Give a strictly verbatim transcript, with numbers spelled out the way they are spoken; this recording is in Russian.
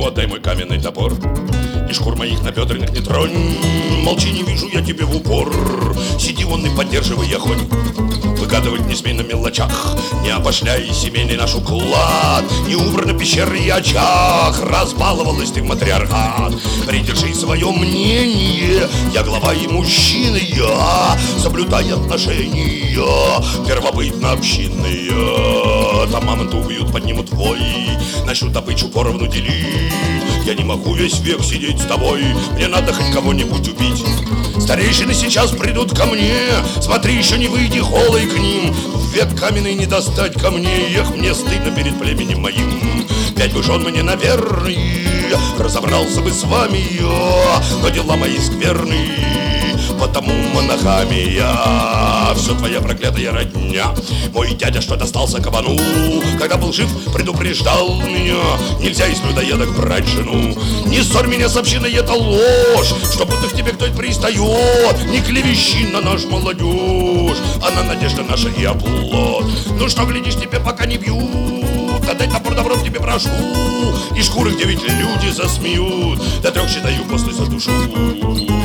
отдай мой каменный топор, и шкур моих набедренных не тронь. Молчи, не вижу я тебе в упор. Сиди вон и поддерживай огонь. Выгадывать не смей на мелочах, не опошляй семейный наш уклад. Не убраны пещеры и очаг, разбаловалась ты в матриархат. Придержи свое мнение, я глава и мужчина, я соблюдай отношения первобытно-общинные. Там мамонта убьют, поднимут твой, начнут добычу поровну делить. Я не могу весь век сидеть с тобой, мне надо хоть кого-нибудь убить. Старейшины сейчас придут ко мне, смотри, еще не выйди холой к ним. В век каменный не достать ко мне, эх, мне стыдно перед племенем моим. Пять бы жен мне, наверное, разобрался бы с вами я, но дела мои скверные, потому монахами я. Все твоя проклятая родня. Мой дядя, что достался кабану, когда был жив, предупреждал меня: нельзя из людоедок брать жену. Не ссорь меня с общиной, это ложь, что будто к тебе кто-то пристает. Не клевещи на наш молодежь, она надежда наша и оплот. Ну что глядишь, тебе пока не бьют, отдай топор добром тебе прошу, и шкуры, где ведь люди засмеют. До трех считаю, после задушу.